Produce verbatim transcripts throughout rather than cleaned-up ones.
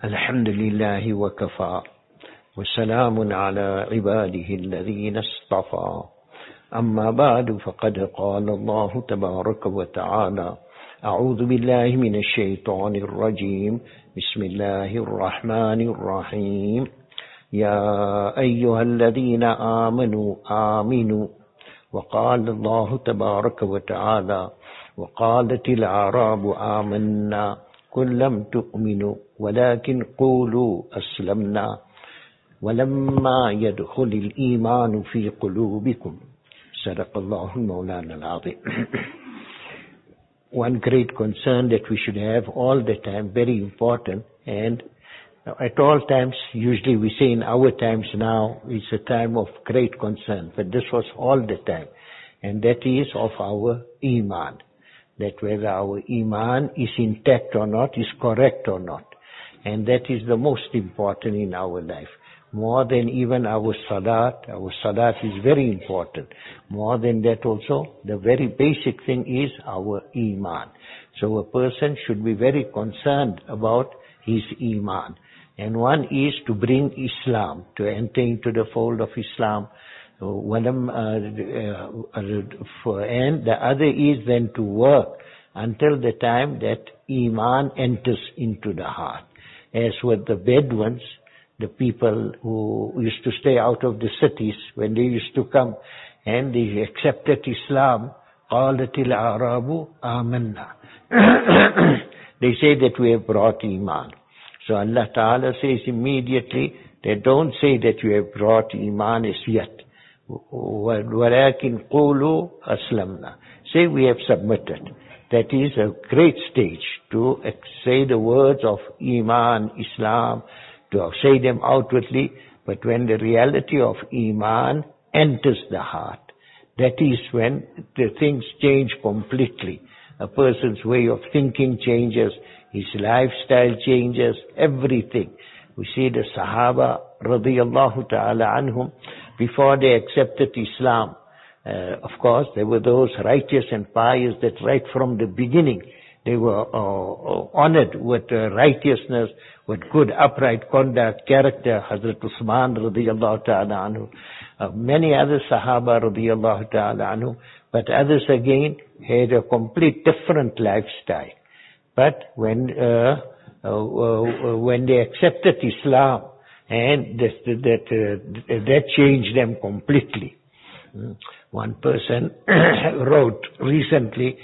الحمد لله وكفى وسلام على عباده الذين اصطفى أما بعد فقد قال الله تبارك وتعالى أعوذ بالله من الشيطان الرجيم بسم الله الرحمن الرحيم يا أيها الذين آمنوا آمنوا وقال الله تبارك وتعالى وقالت الأعراب آمنا قل لم تؤمنوا ولكن قولوا أسلمنا ولما يدخل الإيمان في قلوبكم صدق الله المولانا العظيم. One great concern that we should have all the time, very important, and at all times, usually we say in our times now, it's a time of great concern, but this was all the time, and that is of our Iman. That whether our Iman is intact or not, is correct or not. And that is the most important in our life. More than even our salat. Our salat is very important. More than that also, the very basic thing is our Iman. So a person should be very concerned about his Iman. And one is to bring Islam, to enter into the fold of Islam. And the other is then to work until the time that Iman enters into the heart. As with the Bedouins, the people who used to stay out of the cities, when they used to come and they accepted Islam, قَالَتِ الْأَعْرَابُ آمَنَّا. They say that we have brought Iman. So Allah Ta'ala says immediately, they don't say that you have brought Iman as yet. وَلَكِنْ قُولُوا أَسْلَمْنَا. Say we have submitted. That is a great stage to say the words of Iman, Islam, to say them outwardly, but when the reality of Iman enters the heart, that is when the things change completely. A person's way of thinking changes, his lifestyle changes, everything. We see the Sahaba, radiyallahu ta'ala anhum, before they accepted Islam, uh, of course, there were those righteous and pious that right from the beginning, they were uh, honored with uh, righteousness, with good upright conduct, character. Hazrat Usman radiyallahu ta'ala anhu, uh, many other Sahaba radiyallahu ta'ala anhu, but others again had a complete different lifestyle. But when uh, uh, uh, when they accepted Islam, and that that, uh, that changed them completely. One person wrote recently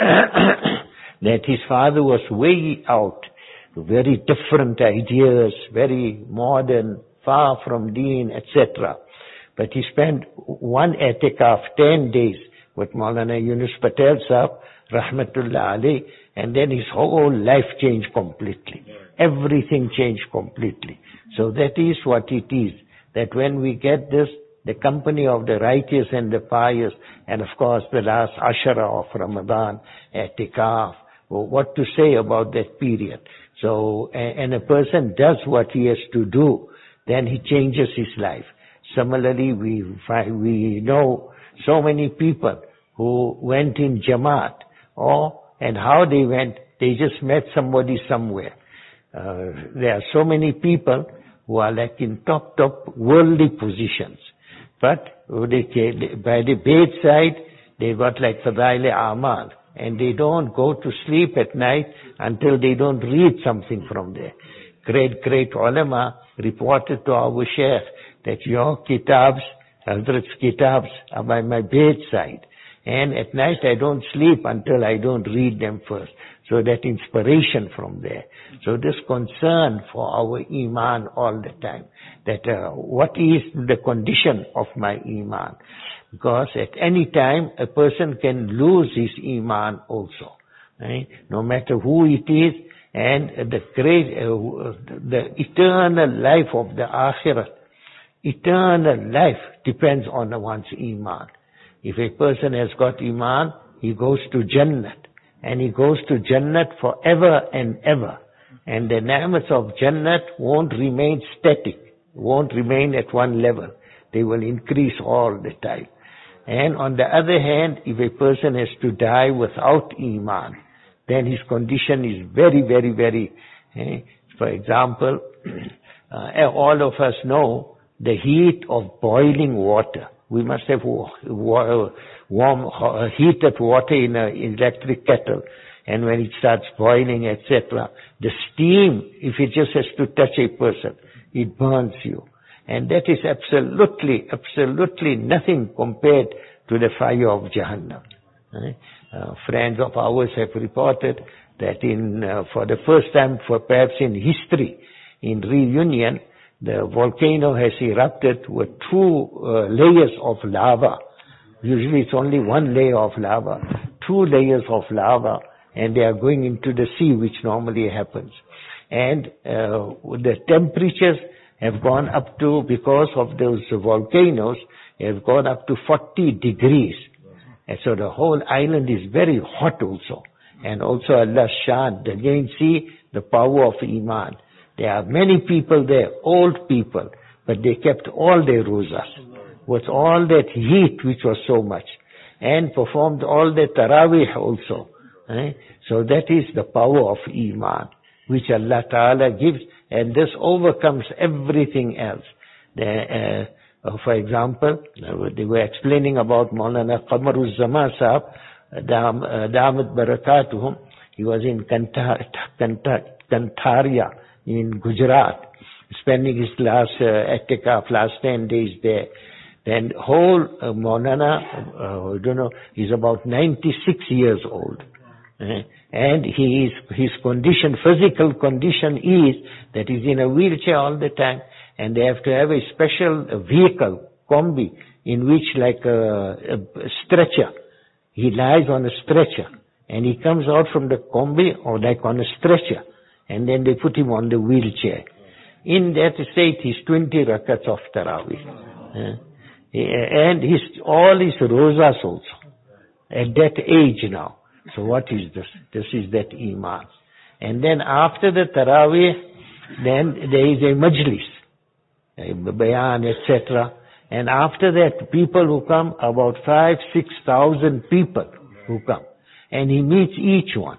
that his father was way out, very different ideas, very modern, far from deen, et cetera. But he spent one etikaf, ten days, with Maulana Yunus Patel Sahab, rahmatullah alayh, and then his whole life changed completely. Everything changed completely. So that is what it is, that when we get this, the company of the righteous and the pious, and of course the last Ashara of Ramadan, Etikaf, what to say about that period. So, and a person does what he has to do, then he changes his life. Similarly, we find, we know so many people who went in Jamaat, or, and how they went, they just met somebody somewhere. Uh, there are so many people who are like in top, top worldly positions. But they, by the bedside, they got like Fadail Amal. And they don't go to sleep at night until they don't read something from there. Great, great ulama reported to our Sheikh that your kitabs, Hazrat's kitabs, are by my bedside. And at night I don't sleep until I don't read them first. So that inspiration from there. So this concern for our Iman all the time. That uh, what is the condition of my Iman? Because at any time a person can lose his Iman also. Right? No matter who it is, and the great, uh, the eternal life of the Akhirah, eternal life depends on one's Iman. If a person has got Iman, he goes to Jannat. And he goes to Jannat forever and ever. And the ni'mas of Jannat won't remain static, won't remain at one level. They will increase all the time. And on the other hand, if a person has to die without Iman, then his condition is very, very, very eh, For example, uh, all of us know the heat of boiling water. We must have warm, warm heated water in an electric kettle. And when it starts boiling, et cetera, the steam, if it just has to touch a person, it burns you. And that is absolutely, absolutely nothing compared to the fire of Jahannam. Uh, friends of ours have reported that in, uh, for the first time, for perhaps in history, in reunion, the volcano has erupted with two uh, layers of lava. Usually it's only one layer of lava, two layers of lava, and they are going into the sea, which normally happens. And uh, the temperatures have gone up to, because of those volcanoes, have gone up to forty degrees. And so the whole island is very hot also. And also Allah's Shan, again see the power of Iman. There are many people there, old people, but they kept all their rozas with all that heat which was so much, and performed all the tarawih also. Eh? So that is the power of Iman, which Allah Ta'ala gives, and this overcomes everything else. The, uh, for example, they were explaining about Maulana Qamaruz Zaman Sahab, Damat Barakatuhum. He was in Kantaria in Gujarat, spending his last uh, etikaf, last ten days there. Then whole uh, Maulana, uh, I don't know, he's about ninety-six years old. Uh, and he is, his condition, physical condition is that he's in a wheelchair all the time, and they have to have a special vehicle, combi, in which like a, a stretcher. He lies on a stretcher, and he comes out from the combi or like on a stretcher, and then they put him on the wheelchair. In that state, he's twenty rakats of Tarawih. Uh, and his, all his rozas also, at that age now. So what is this? This is that Iman. And then after the Tarawih, then there is a majlis, a bayan, et cetera. And after that, people who come, about five, six thousand people who come. And he meets each one.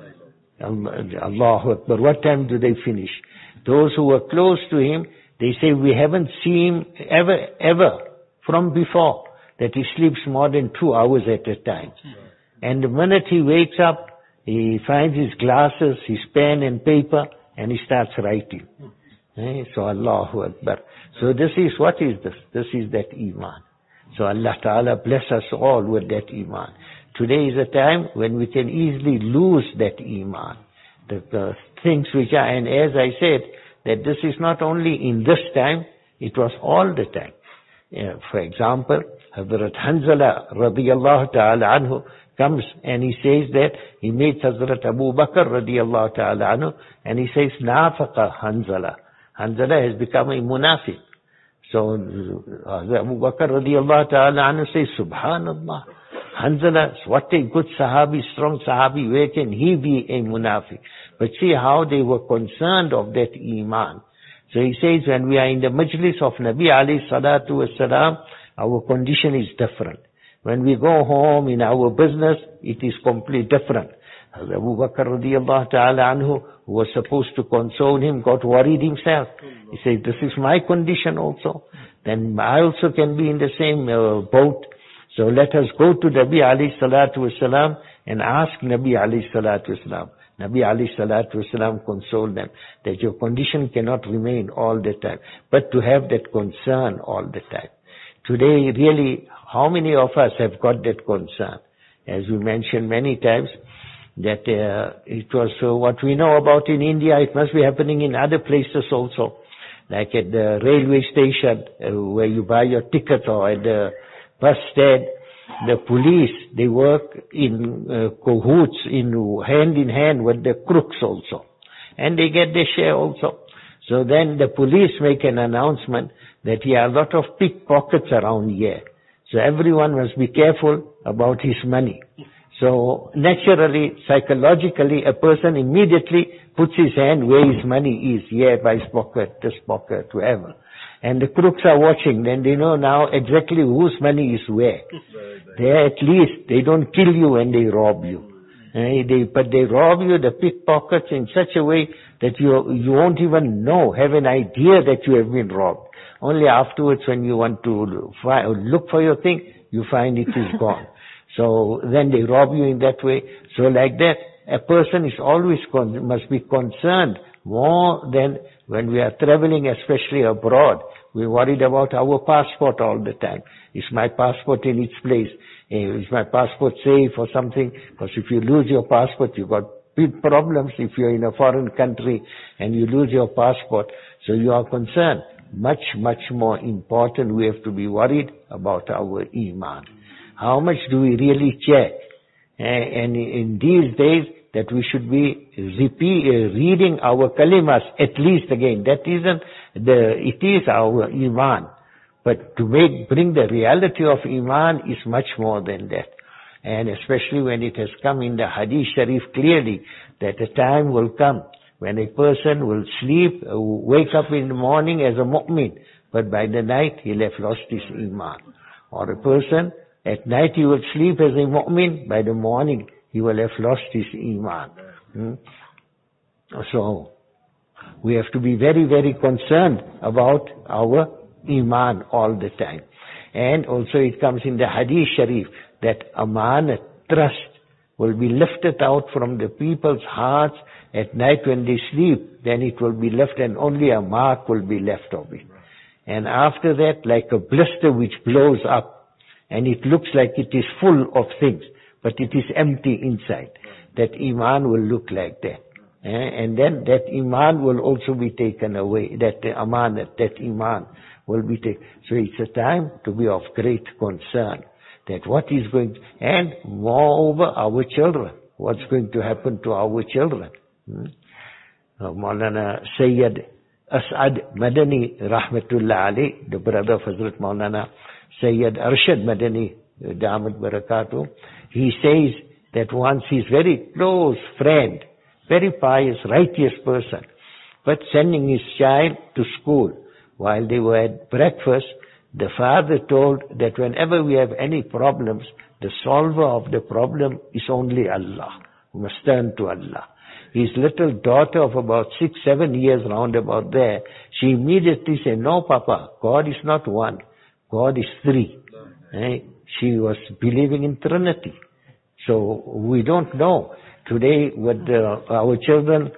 Allahu Akbar. What time do they finish? Those who were close to him, they say, we haven't seen him ever, ever from before, that he sleeps more than two hours at a time. And the minute he wakes up, he finds his glasses, his pen and paper, and he starts writing. Eh? So Allahu Akbar. So this is, what is this? This is that Iman. So Allah Ta'ala bless us all with that Iman. Today is a time when we can easily lose that Iman. The, the things which are, and as I said, that this is not only in this time, it was all the time. Yeah, for example, Hazrat Hanzala radiyallahu ta'ala anhu comes and he says that he meets Hazrat Abu Bakr radiyallahu ta'ala anhu, and he says, Nafaqa Hanzala. Hanzala has become a munafiq. So Abu Bakr radiyallahu ta'ala anhu says, Subhanallah, Hanzala, what a good sahabi, strong sahabi, where can he be a munafiq? But see how they were concerned of that Iman. So he says, when we are in the majlis of Nabi alayhi salatu wasalam, our condition is different. When we go home in our business, it is completely different. Abu Bakr radiyallahu ta'ala anhu, who was supposed to console him, got worried himself. He said, this is my condition also. Then I also can be in the same uh, boat. So let us go to Nabi alayhi salatu wasalam and ask Nabi alayhi salatu wasalam. Nabi alayhi salatu wasalam consoled them that your condition cannot remain all the time, but to have that concern all the time. Today, really, how many of us have got that concern? As we mentioned many times, that uh, it was uh, what we know about in India, it must be happening in other places also, like at the railway station uh, where you buy your ticket, or at the bus stand. The police, they work in uh, cahoots, in hand in hand with the crooks also. And they get their share also. So then the police make an announcement that here are a lot of pickpockets around here. So everyone must be careful about his money. So naturally, psychologically, a person immediately puts his hand where his money is, here by his pocket, this pocket, wherever. And the crooks are watching, then they know now exactly whose money is where. They at least, they don't kill you when they rob you. Uh, they, but they rob you, the pickpockets, in such a way that you, you won't even know, have an idea that you have been robbed. Only afterwards when you want to find, look for your thing, you find it is gone. So then they rob you in that way. So like that, a person is always, con- must be concerned more than when we are traveling, especially abroad. We're worried about our passport all the time. Is my passport in its place? Is my passport safe or something? Because if you lose your passport, you've got big problems if you're in a foreign country and you lose your passport. So you are concerned. Much, much more important, we have to be worried about our iman. How much do we really check? And in these days, that we should be repeat, uh, reading our kalimas at least again. That isn't the, it is our iman. But to make, bring the reality of iman is much more than that. And especially when it has come in the hadith sharif clearly, that a time will come when a person will sleep, uh, wake up in the morning as a mu'min, but by the night he'll have lost his iman. Or a person, at night he will sleep as a mu'min, by the morning he will have lost his iman. Hmm? So, we have to be very, very concerned about our iman all the time. And also it comes in the hadith sharif that amanat, trust, will be lifted out from the people's hearts at night when they sleep. Then it will be left and only a mark will be left of it. And after that, like a blister which blows up, and it looks like it is full of things, but it is empty inside. That iman will look like that. Eh? And then that iman will also be taken away. That amanat, that iman will be taken. So it's a time to be of great concern. That what is going to, and moreover our children. What's going to happen to our children? Hmm? Uh, Maulana Sayyid As'ad Madani Rahmatullah Ali, the brother of Hazrat Maulana Sayyid Arshad Madani, Damat Barakatuh, he says that once his very close friend, very pious, righteous person, but sending his child to school, while they were at breakfast, the father told that whenever we have any problems, the solver of the problem is only Allah. We must turn to Allah. His little daughter of about six, seven years round about there, she immediately said, no, Papa, God is not one. God is three. Eh? She was believing in Trinity. So we don't know. Today, with the, our children,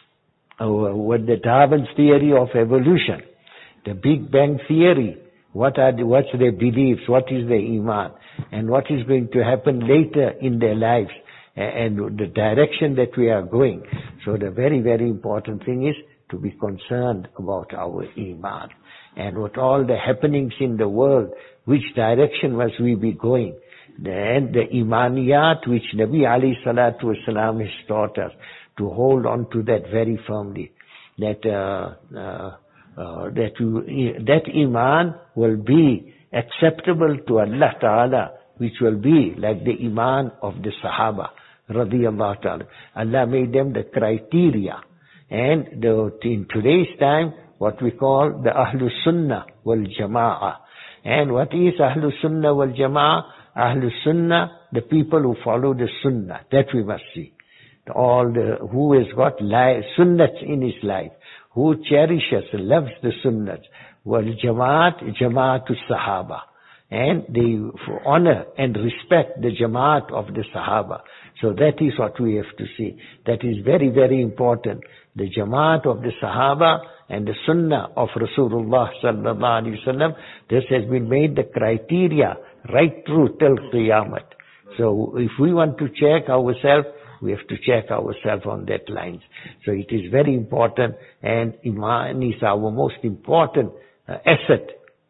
uh, with the Darwin's theory of evolution, the Big Bang theory, what are the, what's their beliefs, what is their iman, and what is going to happen later in their lives, and the direction that we are going. So the very, very important thing is to be concerned about our iman. And with all the happenings in the world, which direction must we be going? And the imaniyat which Nabi alayhi salatu wasalam has taught us, to hold on to that very firmly. That, uh, uh, uh, that, you, that iman will be acceptable to Allah Ta'ala, which will be like the iman of the Sahaba, radiyallahu ta'ala. Allah made them the criteria. And the, in today's time, what we call the Ahlus Sunnah wal Jama'ah. And what is Ahlus Sunnah wal Jama'ah? Ahlus Sunnah, the people who follow the Sunnah. That we must see. All the, who has got li- Sunnats in his life, who cherishes, loves the Sunnats. Wal Jama'at, Jama'atul Sahaba. And they honor and respect the Jama'at of the Sahaba. So that is what we have to see. That is very, very important. The Jama'at of the Sahaba and the Sunnah of Rasulullah sallallahu alaihi wasallam, this has been made the criteria right through till Qiyamah. So if we want to check ourselves, we have to check ourselves on that lines. So it is very important, and Iman is our most important uh, asset.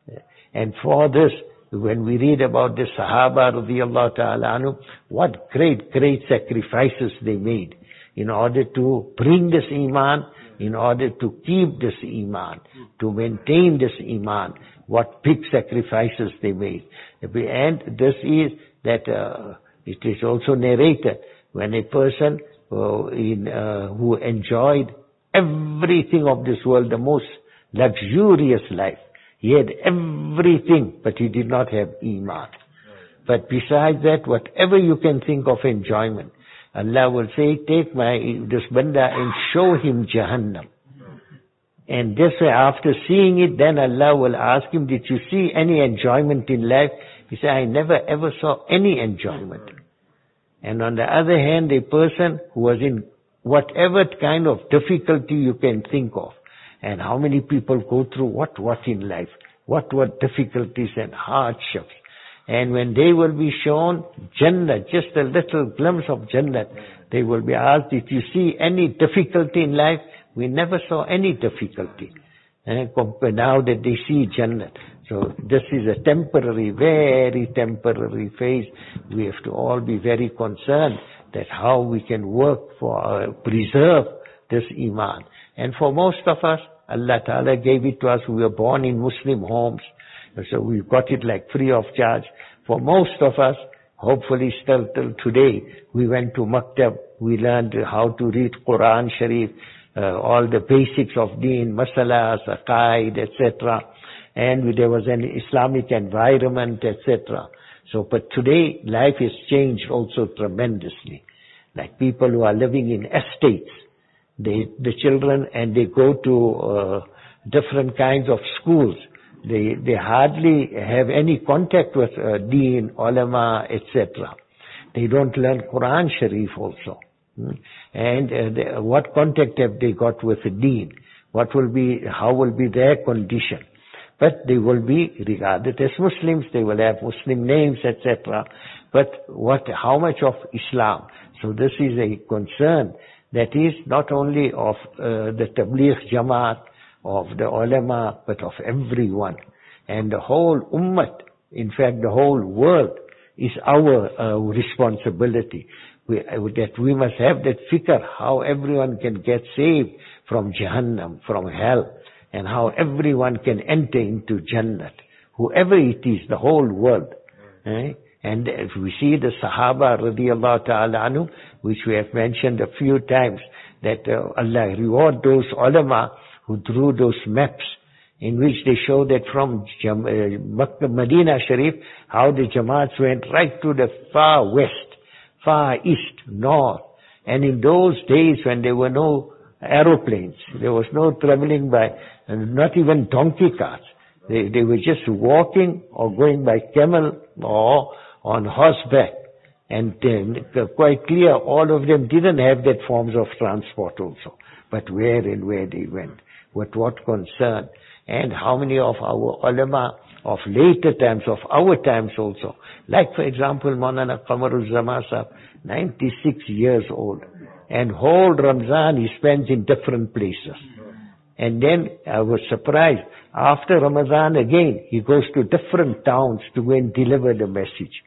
And for this, when we read about the Sahaba radiyallahu ta'ala anhu, what great, great sacrifices they made in order to bring this Iman, in order to keep this Iman, to maintain this Iman, what big sacrifices they made. And this is that, uh, it is also narrated when a person uh, in, uh, who enjoyed everything of this world, the most luxurious life. He had everything, but he did not have Iman. But besides that, whatever you can think of enjoyment, Allah will say, take my, this banda and show him Jahannam. And this way, after seeing it, then Allah will ask him, did you see any enjoyment in life? He said, I never ever saw any enjoyment. And on the other hand, a person who was in whatever kind of difficulty you can think of, and how many people go through what, what in life, what, what difficulties and hardships. And when they will be shown Jannah, just a little glimpse of Jannah, they will be asked, did you see any difficulty in life? We never saw any difficulty. And now that they see Jannah. So this is a temporary, very temporary phase. We have to all be very concerned that how we can work for, uh, preserve this Iman. And for most of us, Allah Ta'ala gave it to us. We were born in Muslim homes. So we got it like free of charge. For most of us, hopefully still till today, we went to Maktab. We learned how to read Quran Sharif, uh, all the basics of Deen, Masalas, Aqaid, et cetera. And there was an Islamic environment, et cetera. So, but today, life has changed also tremendously. Like people who are living in estates, they, the children, and they go to uh, different kinds of schools. They, they hardly have any contact with uh, Deen, ulama, et cetera. They don't learn Quran Sharif also. Hmm? And uh, they, what contact have they got with the Deen? What will be, how will be their condition? But they will be regarded as Muslims, they will have Muslim names, et cetera. But what, how much of Islam? So this is a concern that is not only of uh, the Tabligh Jamaat, of the ulama, but of everyone. And the whole ummah, in fact the whole world, is our uh, responsibility. We, uh, that we must have that fikr, how everyone can get saved from Jahannam, from hell, and how everyone can enter into Jannat. Whoever it is, the whole world. Eh? And if we see the Sahaba radiallahu ta'ala anhu, which we have mentioned a few times, that uh, Allah reward those ulama who drew those maps in which they show that from Jam- uh, Makkah, Medina Sharif, how the Jamaats went right to the far west, far east, north. And in those days when there were no aeroplanes, there was no traveling by, and not even donkey carts. They, they were just walking or going by camel or on horseback. And then, quite clear, all of them didn't have that forms of transport also. But where and where they went, with what concern, and how many of our ulama of later times, of our times also, like for example, Maulana Qamarul Zaman Sahib, ninety-six years old, and whole Ramzan he spends in different places. And then I was surprised, after Ramadan again, he goes to different towns to go and deliver the message.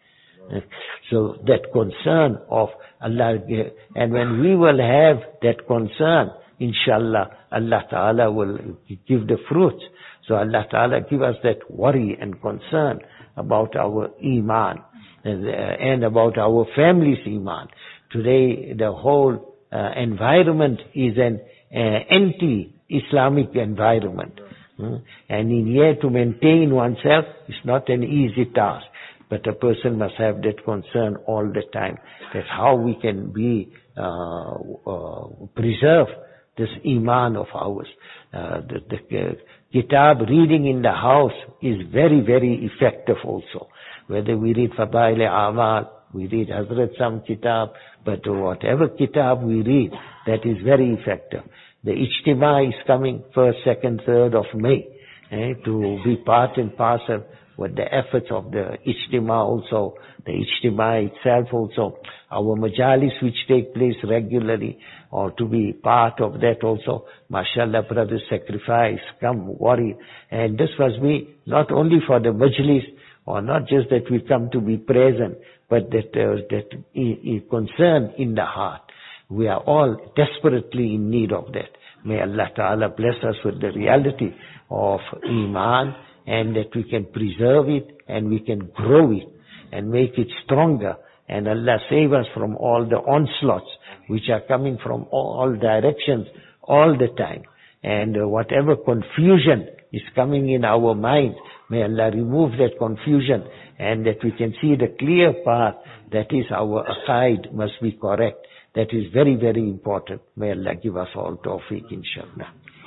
So that concern of Allah, and when we will have that concern, inshallah, Allah Ta'ala will give the fruits. So Allah Ta'ala give us that worry and concern about our Iman and, uh, and about our family's Iman. Today, the whole uh, environment is an uh, anti-Islamic environment. Hmm? And in here to maintain oneself is not an easy task. But a person must have that concern all the time, that how we can be, uh, uh, preserve this Iman of ours. Uh, the, the uh, kitab reading in the house is very, very effective also. Whether we read Fadail Amal, we read Hazrat some kitab, but whatever kitab we read, that is very effective. The Ijtima is coming first, second, third of May, eh, to be part and parcel with the efforts of the Ijtima also, the Ijtima itself also, our majalis which take place regularly, or to be part of that also. MashaAllah, brothers sacrifice, come, worry. And this must be not only for the majlis, or not just that we come to be present, but that uh, that is concern in the heart. We are all desperately in need of that. May Allah Ta'ala bless us with the reality of Iman, and that we can preserve it, and we can grow it, and make it stronger. And Allah save us from all the onslaughts which are coming from all directions all the time. And uh, whatever confusion is coming in our mind, may Allah remove that confusion, and that we can see the clear path, that is our aqaid must be correct. That is very, very important. May Allah give us all tawfiq, inshallah.